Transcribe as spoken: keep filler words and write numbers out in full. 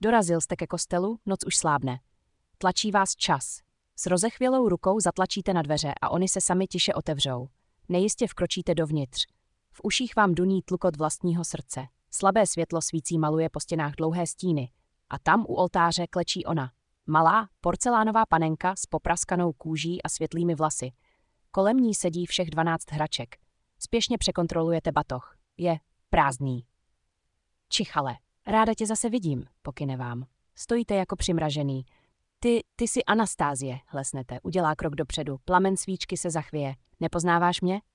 Dorazil jste ke kostelu, noc už slábne. Tlačí vás čas. S rozechvělou rukou zatlačíte na dveře a oni se sami tiše otevřou. Nejistě vkročíte dovnitř. V uších vám duní tlukot vlastního srdce. Slabé světlo svící maluje po stěnách dlouhé stíny. A tam u oltáře klečí ona. Malá, porcelánová panenka s popraskanou kůží a světlými vlasy. Kolem ní sedí všech dvanáct hraček. Spěšně překontrolujete batoh. Je prázdný. Čichale, ráda tě zase vidím, pokyne vám. Stojíte jako přimražený. Ty, ty jsi Anastázie, hlesnete, udělá krok dopředu, plamen svíčky se zachvěje. Nepoznáváš mě?